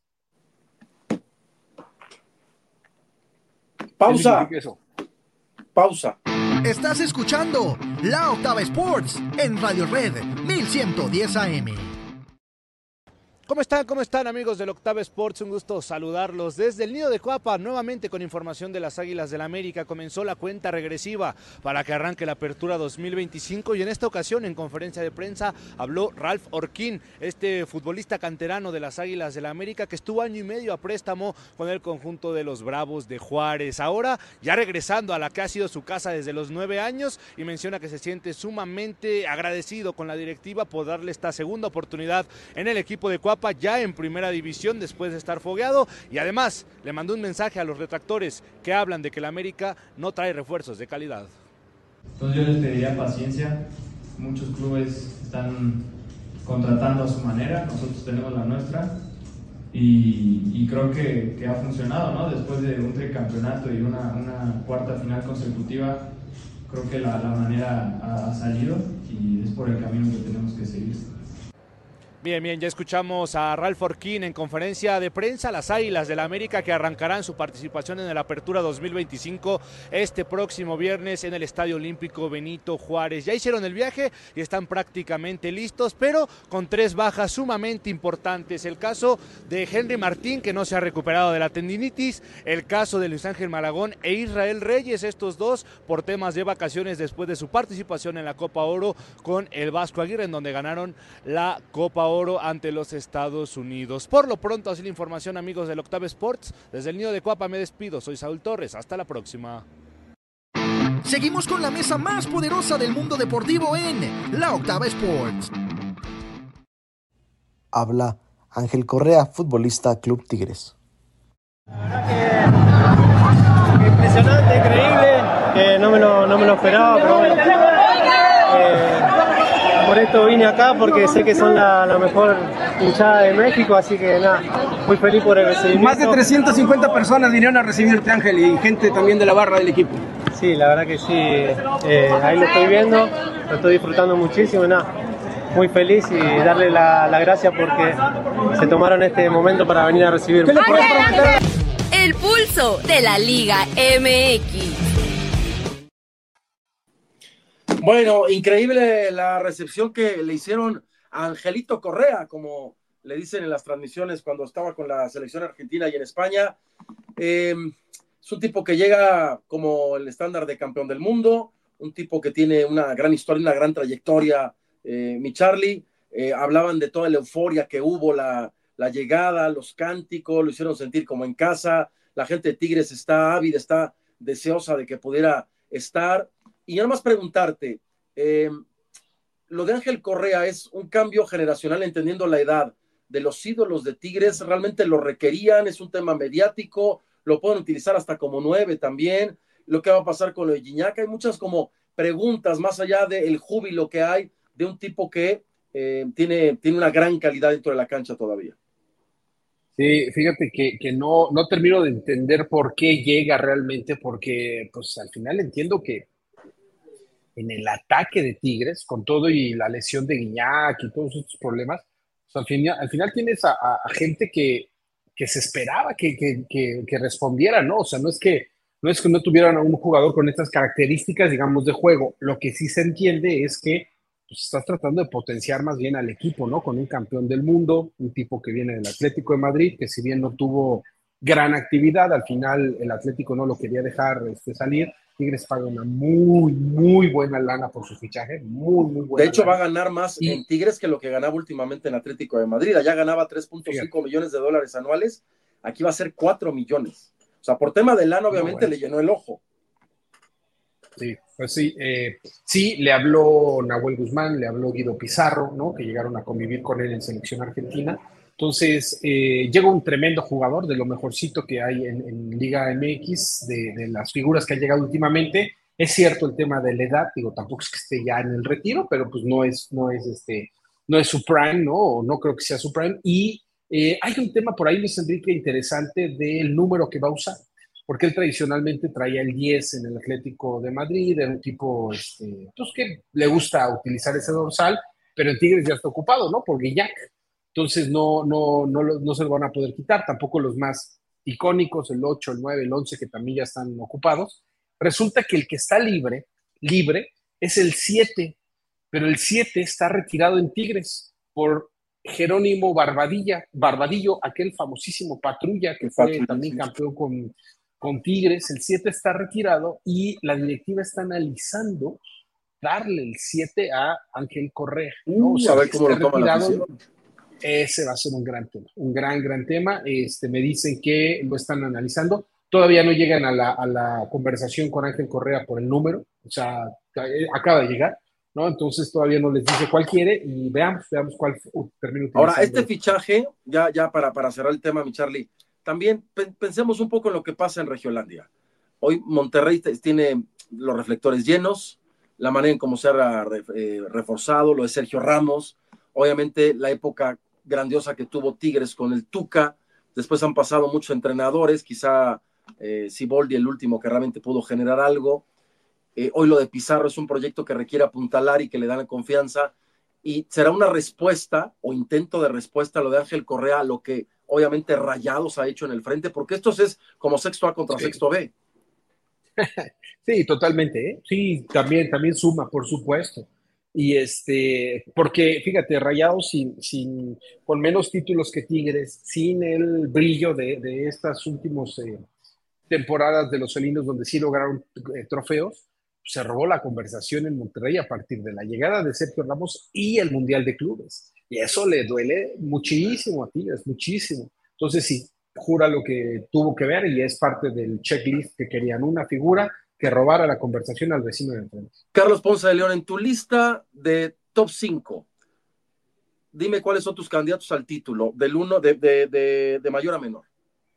Pausa. Estás escuchando La Octava Sports en Radio Red 1110 AM. ¿Cómo están amigos del Octava Sports? Un gusto saludarlos desde el Nido de Cuapa, nuevamente con información de las Águilas del América. Comenzó la cuenta regresiva para que arranque la apertura 2025 y en esta ocasión en conferencia de prensa habló Ralph Orquín, este futbolista canterano de las Águilas del América que estuvo año y medio a préstamo con el conjunto de los Bravos de Juárez. Ahora ya regresando a la que ha sido su casa desde los 9 años y menciona que se siente sumamente agradecido con la directiva por darle esta segunda oportunidad en el equipo de Cuapa, ya en primera división después de estar fogueado, y además le mandó un mensaje a los retractores que hablan de que el América no trae refuerzos de calidad. Entonces yo les pediría paciencia, muchos clubes están contratando a su manera, nosotros tenemos la nuestra y creo que ha funcionado, ¿no? Después de un tricampeonato y una cuarta final consecutiva, creo que la manera ha salido y es por el camino que tenemos que seguir. Bien, ya escuchamos a Ralph Orquín en conferencia de prensa. Las Águilas del América que arrancarán su participación en el Apertura 2025 este próximo viernes en el Estadio Olímpico Benito Juárez. Ya hicieron el viaje y están prácticamente listos, pero con 3 bajas sumamente importantes. El caso de Henry Martín, que no se ha recuperado de la tendinitis, el caso de Luis Ángel Malagón e Israel Reyes, estos dos por temas de vacaciones después de su participación en la Copa Oro con el Vasco Aguirre, en donde ganaron la Copa Oro ante los Estados Unidos. Por lo pronto, así la información, amigos del Octava Sports. Desde el Nido de Cuapa me despido. Soy Saúl Torres. Hasta la próxima. Seguimos con la mesa más poderosa del mundo deportivo en La Octava Sports. Habla Ángel Correa, futbolista Club Tigres. Impresionante, increíble. No me lo esperaba, pero bueno. Por esto vine acá porque sé que son la mejor hinchada de México, así que nada, muy feliz por el recibimiento. Más de 350 personas vinieron a recibirte, Ángel, y gente también de la barra del equipo. Sí, la verdad que sí, ahí lo estoy viendo, lo estoy disfrutando muchísimo, nada, muy feliz y darle la gracia porque se tomaron este momento para venir a recibirme. El pulso de la Liga MX. Bueno, increíble la recepción que le hicieron a Angelito Correa, como le dicen en las transmisiones cuando estaba con la selección argentina y en España. Es un tipo que llega como el estándar de campeón del mundo, un tipo que tiene una gran historia, una gran trayectoria, mi Charlie. Hablaban de toda la euforia que hubo, la llegada, los cánticos, lo hicieron sentir como en casa. La gente de Tigres está ávida, está deseosa de que pudiera estar. Y nada más preguntarte, lo de Ángel Correa es un cambio generacional, entendiendo la edad de los ídolos de Tigres, ¿realmente lo requerían? ¿Es un tema mediático? ¿Lo pueden utilizar hasta como 9 también? ¿Lo que va a pasar con lo de Gignac? Hay muchas como preguntas, más allá del júbilo que hay de un tipo que tiene una gran calidad dentro de la cancha todavía. Sí, fíjate que no termino de entender por qué llega realmente, porque pues al final entiendo que en el ataque de Tigres, con todo y la lesión de Gignac y todos estos problemas, pues al final tienes a gente que se esperaba que respondiera, ¿no? O sea, no es que no tuvieran a un jugador con estas características, digamos, de juego. Lo que sí se entiende es que pues, estás tratando de potenciar más bien al equipo, ¿no? Con un campeón del mundo, un tipo que viene del Atlético de Madrid, que si bien no tuvo gran actividad, al final el Atlético no lo quería dejar salir. Tigres paga una muy, muy buena lana por su fichaje, muy buena. De hecho, lana. Va a ganar más en Tigres que lo que ganaba últimamente en Atlético de Madrid. Allá ganaba 3.5 millones de dólares anuales, aquí va a ser 4 millones. O sea, por tema de lana, obviamente, le llenó el ojo. Sí, pues sí. Sí, le habló Nahuel Guzmán, le habló Guido Pizarro, ¿no? Que llegaron a convivir con él en selección argentina. Entonces, llega un tremendo jugador, de lo mejorcito que hay en Liga MX, de las figuras que han llegado últimamente. Es cierto el tema de la edad, digo, tampoco es que esté ya en el retiro, pero pues no es su prime, ¿no? O no creo que sea su prime. Y hay un tema por ahí, Luis Enrique, interesante del número que va a usar, porque él tradicionalmente traía el 10 en el Atlético de Madrid, era un tipo pues que le gusta utilizar ese dorsal, pero en Tigres ya está ocupado, ¿no? Por Gignac. Entonces no se lo van a poder quitar, tampoco los más icónicos, el 8, el 9, el 11, que también ya están ocupados. Resulta que el que está libre es el 7, pero el 7 está retirado en Tigres por Jerónimo Barbadillo, aquel famosísimo patrulla que fue también campeón con Tigres. El 7 está retirado y la directiva está analizando darle el 7 a Ángel Correa, ¿no? O sea, a ver cómo lo toma la afición. Ese va a ser un gran tema, un gran tema. Me dicen que lo están analizando. Todavía no llegan a la conversación con Ángel Correa por el número, o sea, acaba de llegar, ¿no? Entonces todavía no les dice cuál quiere y veamos cuál termina utilizando. Ahora, este fichaje, ya para cerrar el tema, mi Charlie, también pensemos un poco en lo que pasa en Regiolandia. Hoy Monterrey tiene los reflectores llenos, la manera en cómo se ha reforzado, lo de Sergio Ramos, obviamente la época grandiosa que tuvo Tigres con el Tuca, después han pasado muchos entrenadores, quizá Siboldi el último que realmente pudo generar algo. Hoy lo de Pizarro es un proyecto que requiere apuntalar y que le dan confianza. y será una respuesta o intento de respuesta a lo de Ángel Correa, a lo que obviamente Rayados ha hecho en el frente, porque esto es como sexto A contra sexto B. Sí, totalmente, ¿eh? Sí, también suma, por supuesto. Y porque fíjate, Rayados con menos títulos que Tigres, sin el brillo de estas últimas temporadas de los felinos donde sí lograron trofeos, se robó la conversación en Monterrey a partir de la llegada de Sergio Ramos y el Mundial de Clubes. Y eso le duele muchísimo a Tigres, muchísimo. Entonces sí, jura lo que tuvo que ver y es parte del checklist que querían, una figura que robara la conversación al vecino de enfrente. Carlos Ponce de León, en tu lista de top 5, dime cuáles son tus candidatos al título, del 1 de mayor a menor.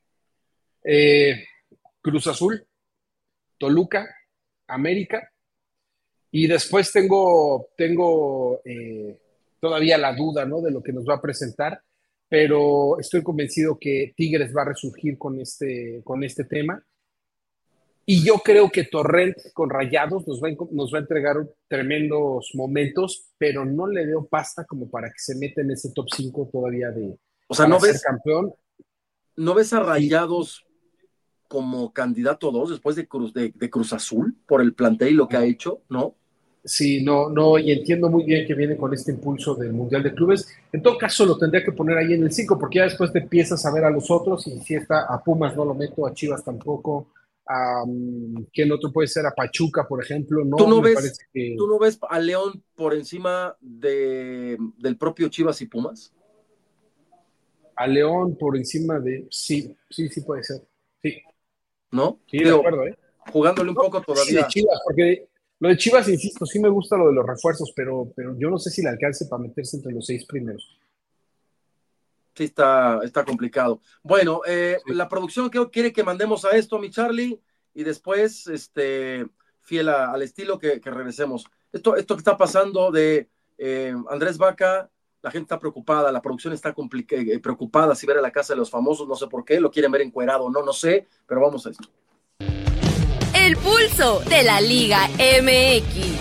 Cruz Azul, Toluca, América, y después tengo todavía la duda, ¿no?, de lo que nos va a presentar, pero estoy convencido que Tigres va a resurgir con este tema, y yo creo que Torrent con Rayados nos va a entregar tremendos momentos, pero no le veo pasta como para que se meta en ese top 5 todavía o sea, ¿no ves campeón? ¿No ves a Rayados como candidato 2 después de Cruz Azul por el plantel y lo que ha hecho, no? Sí, no, y entiendo muy bien que viene con este impulso del Mundial de Clubes. En todo caso, lo tendría que poner ahí en el 5, porque ya después te empiezas a ver a los otros, y si está a Pumas no lo meto, a Chivas tampoco, ¿quién otro puede ser? A Pachuca, por ejemplo. No, ¿Tú no ves a León por encima del propio Chivas y Pumas? A León por encima de... Sí puede ser, sí. ¿No? Sí, de acuerdo, ¿eh? Jugándole un poco todavía. Sí, de Chivas, porque lo de Chivas, insisto, sí me gusta lo de los refuerzos, pero yo no sé si le alcance para meterse entre los 6 primeros. Sí, está complicado. Bueno, sí. La producción quiere que mandemos a esto, mi Charlie, y después, fiel al estilo, que regresemos. Esto que está pasando de Andrés Vaca, la gente está preocupada, la producción está preocupada si ver a la casa de los famosos, no sé por qué, lo quieren ver encuerado, no sé, pero vamos a esto. El pulso de la Liga MX.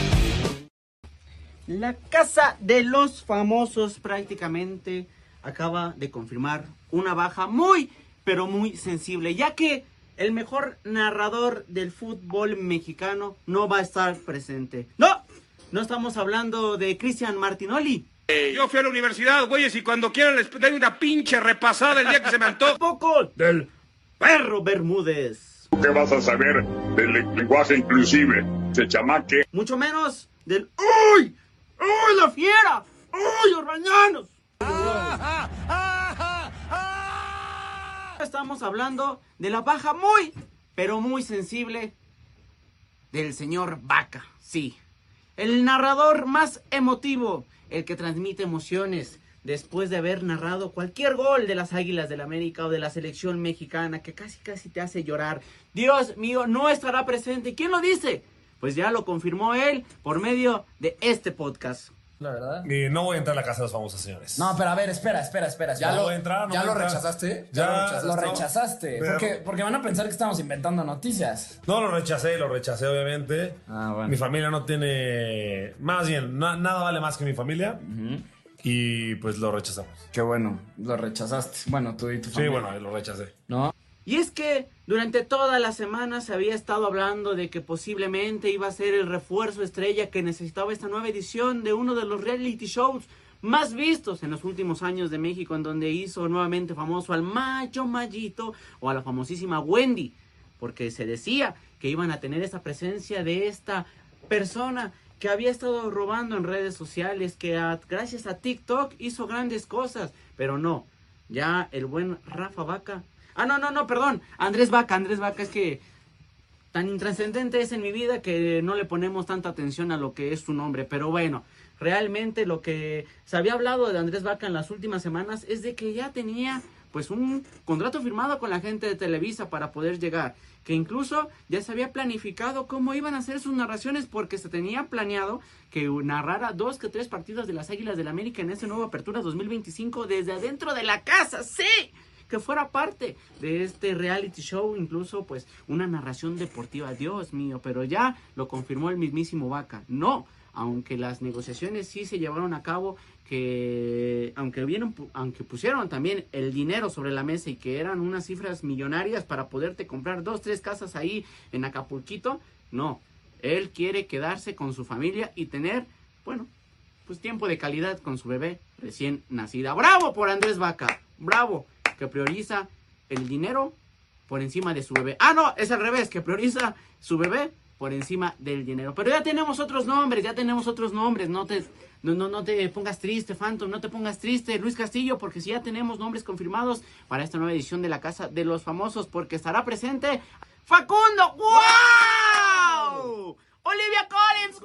La casa de los famosos prácticamente acaba de confirmar una baja muy, pero muy sensible, ya que el mejor narrador del fútbol mexicano no va a estar presente. No estamos hablando de Cristian Martinoli. Yo fui a la universidad, güeyes, y cuando quieran les doy una pinche repasada el día que se me antoje. Poco del Perro Bermúdez. ¿Qué vas a saber del lenguaje inclusive, ese chamaque? Mucho menos del ¡Uy! ¡Uy, la fiera! ¡Uy, los rañanos! Estamos hablando de la baja muy, pero muy sensible del señor Vaca, sí. El narrador más emotivo, el que transmite emociones después de haber narrado cualquier gol de las Águilas del América o de la selección mexicana, que casi te hace llorar. Dios mío, no estará presente. ¿Quién lo dice? Pues ya lo confirmó él por medio de este podcast. La verdad. Y no voy a entrar a la casa de los famosos, señores. No, pero a ver, espera. ¿Ya lo voy a entrar? ¿Ya lo rechazaste? Ya lo rechazaste. Porque van a pensar que estamos inventando noticias. No, lo rechacé obviamente. Bueno. Mi familia no tiene... Más bien, nada vale más que mi familia. Uh-huh. Y pues lo rechazamos. Qué bueno, lo rechazaste. Bueno, tú y tu familia. Sí, bueno, lo rechacé. ¿No? Y es que durante toda la semana se había estado hablando de que posiblemente iba a ser el refuerzo estrella que necesitaba esta nueva edición de uno de los reality shows más vistos en los últimos años de México, en donde hizo nuevamente famoso al Mayito o a la famosísima Wendy, porque se decía que iban a tener esa presencia de esta persona que había estado robando en redes sociales, que gracias a TikTok hizo grandes cosas, pero no, ya el buen Rafa Vaca... perdón, Andrés Vaca, es que tan intrascendente es en mi vida que no le ponemos tanta atención a lo que es su nombre, pero bueno, realmente lo que se había hablado de Andrés Vaca en las últimas semanas es de que ya tenía pues un contrato firmado con la gente de Televisa para poder llegar, que incluso ya se había planificado cómo iban a hacer sus narraciones, porque se tenía planeado que narrara 2 que 3 partidos de las Águilas del América en ese nuevo Apertura 2025 desde adentro de la casa, ¡sí! Que fuera parte de este reality show, incluso pues una narración deportiva, Dios mío, pero ya lo confirmó el mismísimo Vaca. No, aunque las negociaciones sí se llevaron a cabo, que aunque pusieron también el dinero sobre la mesa y que eran unas cifras millonarias para poderte comprar 2-3 casas ahí en Acapulquito, no, él quiere quedarse con su familia y tener, bueno, pues tiempo de calidad con su bebé recién nacida. ¡Bravo por Andrés Vaca! ¡Bravo! Que prioriza el dinero por encima de su bebé. ¡Ah, no! Es al revés, que prioriza su bebé por encima del dinero. Pero ya tenemos otros nombres, No te pongas triste, Phantom, no te pongas triste, Luis Castillo, porque si ya tenemos nombres confirmados para esta nueva edición de la Casa de los Famosos, porque estará presente Facundo. ¡Wow! Olivia Collins.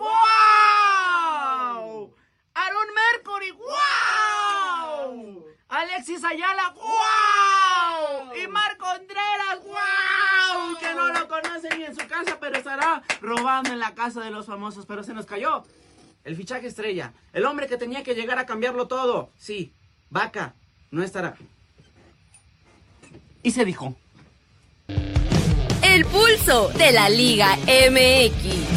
¡Wow! Aaron Mercury. ¡Wow! Alexis Ayala. ¡Wow! Y Marco Contreras. ¡Wow! Que no lo conocen ni en su casa, pero estará robando en la Casa de los Famosos. Pero se nos cayó el fichaje estrella, el hombre que tenía que llegar a cambiarlo todo. Sí, Vaca no estará. Y se dijo. El pulso de la Liga MX.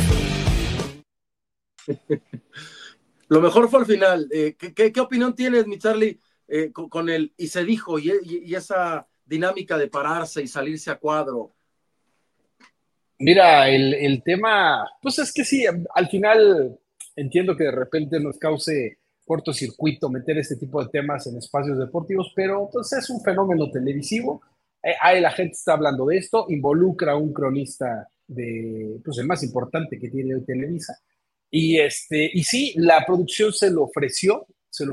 Lo mejor fue al final. ¿Qué opinión tienes, mi Charlie, con el y se dijo y esa dinámica de pararse y salirse a cuadro? Mira, el tema, pues es que sí, al final entiendo que de repente nos cause cortocircuito meter este tipo de temas en espacios deportivos, pero pues es un fenómeno televisivo. La gente está hablando de esto, involucra a un cronista pues el más importante que tiene hoy Televisa. Y sí, la producción se lo ofreció,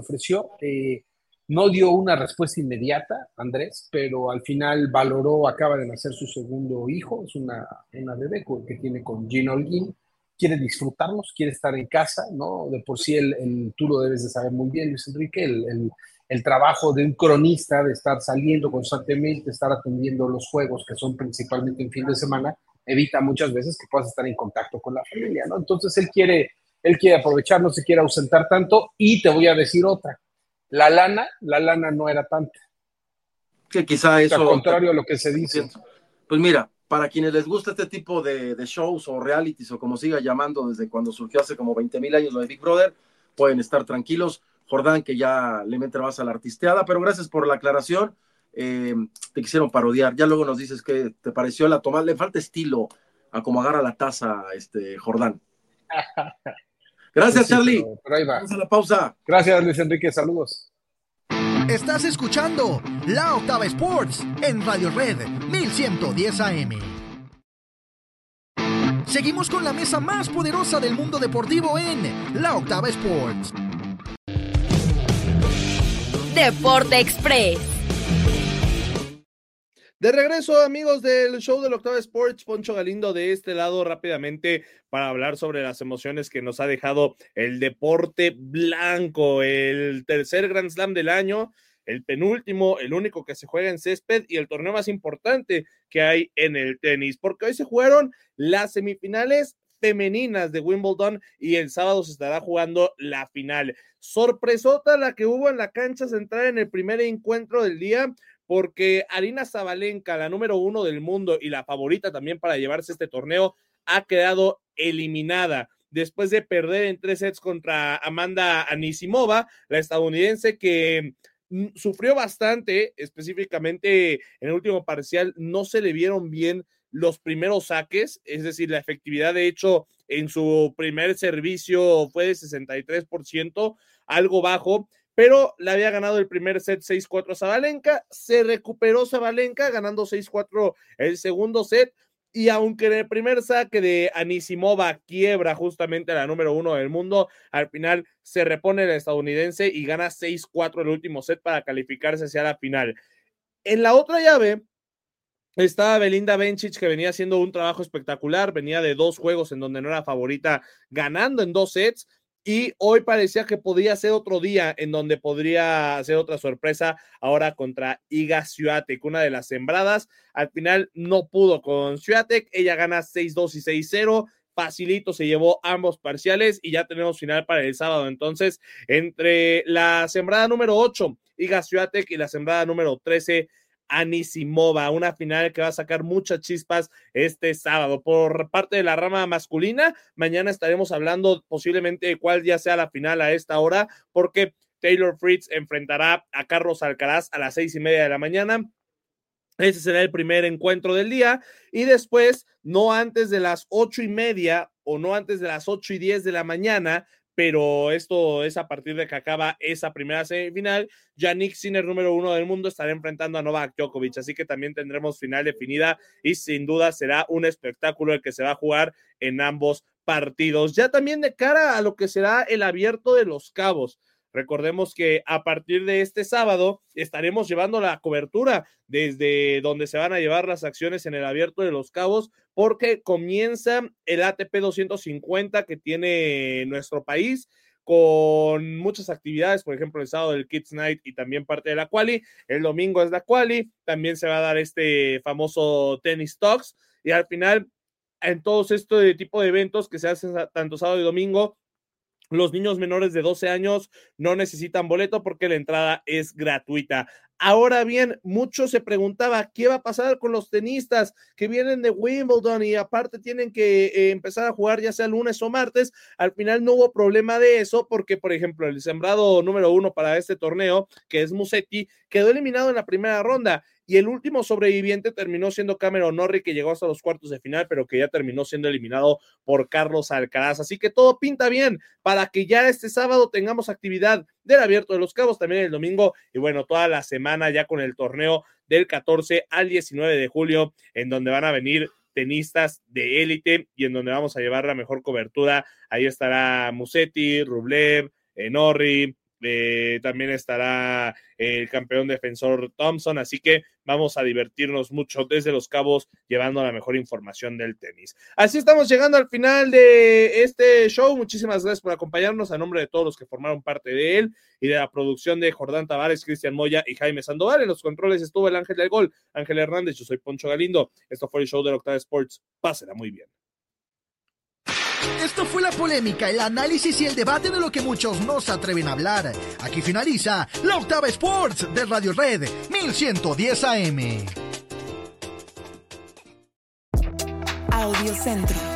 no dio una respuesta inmediata, Andrés, pero al final valoró, acaba de nacer su segundo hijo, es una bebé que tiene con Gina Holguín, quiere disfrutarlos, quiere estar en casa, ¿no? De por sí tú lo debes de saber muy bien, Luis Enrique, el trabajo de un cronista, de estar saliendo constantemente, estar atendiendo los juegos, que son principalmente en fin de semana, evita muchas veces que puedas estar en contacto con la familia, ¿no? Entonces él quiere aprovechar, no se quiere ausentar tanto, y te voy a decir otra, la lana no era tanta. Que quizá eso... Al contrario a lo que se dice. Pues mira, para quienes les gusta este tipo de shows o realities o como siga llamando desde cuando surgió hace como 20,000 años lo de Big Brother, pueden estar tranquilos. Jordán, que ya le mete más a la artisteada, pero gracias por la aclaración. Te quisieron parodiar. Ya luego nos dices qué te pareció la tomada. Le falta estilo a como agarra la taza Jordán. Gracias, sí, Charlie. Pero ahí va. Vamos a la pausa. Gracias, Luis Enrique. Saludos. Estás escuchando La Octava Sports en Radio Red 1110 AM. Seguimos con la mesa más poderosa del mundo deportivo en La Octava Sports. Deporte Express. De regreso, amigos del show de la Octava Sports, Poncho Galindo de este lado rápidamente para hablar sobre las emociones que nos ha dejado el deporte blanco, el tercer Grand Slam del año, el penúltimo, el único que se juega en césped y el torneo más importante que hay en el tenis, porque hoy se jugaron las semifinales femeninas de Wimbledon y el sábado se estará jugando la final. Sorpresota la que hubo en la cancha central en el primer encuentro del día, porque Aryna Sabalenka, la número 1 del mundo y la favorita también para llevarse este torneo, ha quedado eliminada después de perder en 3 sets contra Amanda Anisimova, la estadounidense que sufrió bastante, específicamente en el último parcial no se le vieron bien los primeros saques, es decir, la efectividad de hecho en su primer servicio fue de 63%, algo bajo, pero le había ganado el primer set 6-4 a Sabalenka, se recuperó Sabalenka ganando 6-4 el segundo set, y aunque en el primer saque de Anisimova quiebra justamente a la número 1 del mundo, al final se repone la estadounidense y gana 6-4 el último set para calificarse hacia la final. En la otra llave estaba Belinda Bencic, que venía haciendo un trabajo espectacular, venía de 2 juegos en donde no era favorita, ganando en 2 sets, y hoy parecía que podía ser otro día en donde podría hacer otra sorpresa ahora contra Iga Swiatek, una de las sembradas. Al final no pudo con Swiatek, ella gana 6-2 y 6-0, facilito se llevó ambos parciales y ya tenemos final para el sábado. Entonces, entre la sembrada número 8, Iga Swiatek, y la sembrada número 13, Anisimova, una final que va a sacar muchas chispas este sábado. Por parte de la rama masculina, mañana estaremos hablando posiblemente de cuál ya sea la final a esta hora, porque Taylor Fritz enfrentará a Carlos Alcaraz a las 6:30 de la mañana. Ese será el primer encuentro del día, y después, no antes de las 8:30 o no antes de las 8:10 de la mañana, pero esto es a partir de que acaba esa primera semifinal, Jannik Sinner, número 1 del mundo, estará enfrentando a Novak Djokovic, así que también tendremos final definida y sin duda será un espectáculo el que se va a jugar en ambos partidos. Ya también de cara a lo que será el Abierto de Los Cabos, recordemos que a partir de este sábado estaremos llevando la cobertura desde donde se van a llevar las acciones en el Abierto de Los Cabos, porque comienza el ATP 250 que tiene nuestro país, con muchas actividades, por ejemplo el sábado del Kids Night y también parte de la Quali, el domingo es la Quali, también se va a dar este famoso Tennis Talks, y al final en todos este tipo de eventos que se hacen tanto sábado y domingo, los niños menores de 12 años no necesitan boleto porque la entrada es gratuita. Ahora bien, mucho se preguntaba qué va a pasar con los tenistas que vienen de Wimbledon y aparte tienen que empezar a jugar ya sea lunes o martes. Al final no hubo problema de eso porque, por ejemplo, el sembrado número 1 para este torneo, que es Musetti, quedó eliminado en la primera ronda. Y el último sobreviviente terminó siendo Cameron Norrie, que llegó hasta los cuartos de final, pero que ya terminó siendo eliminado por Carlos Alcaraz. Así que todo pinta bien para que ya este sábado tengamos actividad del Abierto de Los Cabos, también el domingo, y bueno, toda la semana ya con el torneo del 14 al 19 de julio, en donde van a venir tenistas de élite y en donde vamos a llevar la mejor cobertura. Ahí estará Musetti, Rublev, Norrie, también estará el campeón defensor Thompson, así que vamos a divertirnos mucho desde Los Cabos llevando la mejor información del tenis. Así estamos llegando al final de este show. Muchísimas gracias por acompañarnos, a nombre de todos los que formaron parte de él y de la producción de Jordán Tavares, Cristian Moya y Jaime Sandoval. En los controles estuvo el Ángel del Gol, Ángel Hernández. Yo soy Poncho Galindo. Esto fue el show de la Octava Sports. Pásela muy bien. Esto fue la polémica, el análisis y el debate de lo que muchos no se atreven a hablar. Aquí finaliza la Octava Sports de Radio Red 1110 AM. Audio Centro.